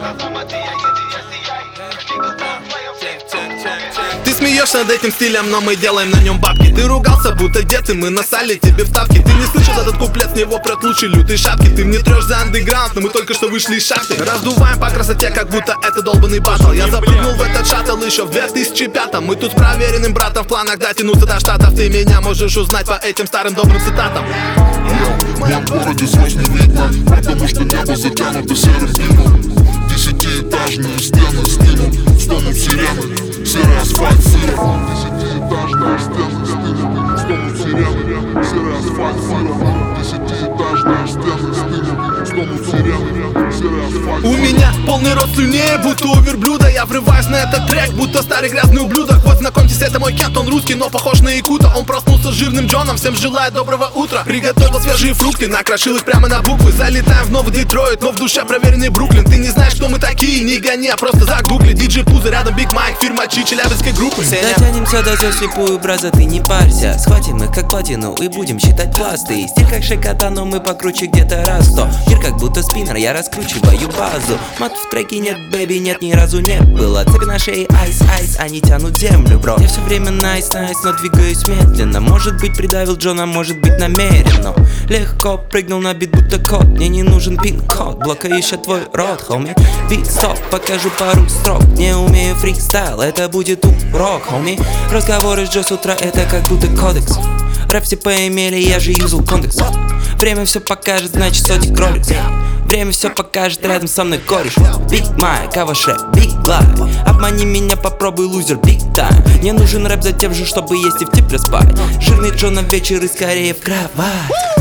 Ты смеешься над этим стилем, но мы делаем на нем бабки. Ты ругался, будто дед, и мы насали тебе в тапки. Ты не слышал этот куплет, с него прет лучше лютые шапки. Ты мне трешь за андеграунд, но мы только что вышли из шахты. Раздуваем по красоте, как будто это долбанный батл. Я запрыгнул в этот шаттл еще в 2005-м. Мы тут с проверенным братом в планах дотянуться до штатов. Ты меня можешь узнать по этим старым добрым цитатам. В моем городе звезд не видно, потому что небо затянуто серым дымом. 10-этажные стены стынут, стонут сирены, серый асфальт сыром. 10-этажные стены стынут, стонут сирены, серый асфальт сыром. 10-этажные стены стынут, стонут сирены, серый асфальт. У меня полный рот слюней, будто у верблюда. Я врываюсь на этот трек, будто старый грязный ублюдок. Вот знакомьтесь, это мой Кент, он русский, но похож на якута. Он проснулся с жирным Джоном, всем желаю доброго утра. Приготовил свежие фрукты, накрошил их прямо на буквы. Залетаем в новый Детройт, но в душе проверенный Бруклин. Ты не знаешь, кто мы такие, не гони, а просто загугли. Диджей Пузо, рядом Биг Майк, фирма Чи, челябинской группы. Дотянемся до звезд слепую, браза, ты не парься. Схватим их как платину и будем считать пласты. Стиль как шикота, но мы покруче где-то раз 100. Мир как будто спиннер, я раскручиваю базу. Мат в треке нет, бэби, нет, ни разу не было. Цепи на шее, айс, они тянут землю, бро. Я все время найс, но двигаюсь медленно. Может быть придавил Джона, может быть намеренно. Легко прыгнул на бит, будто кот. Мне не нужен пин-код, блока еще твой рот, хоми. Бит-стоп, покажу пару строк. Не умею фристайл, это будет урок, хоми. Разговоры с Джо с утра, это как будто кодекс. Рэп все поимели, я же юзал контекст. Время все покажет, значит сотик роликс. Время все покажет, рядом со мной кореш. Биг Майк, Аваше, Биг Лайф. Обмани меня, попробуй, лузер, биг тайм. Мне нужен рэп затем же, чтобы есть и в тепле спать. Жирный Джон на вечер и скорее в кровать.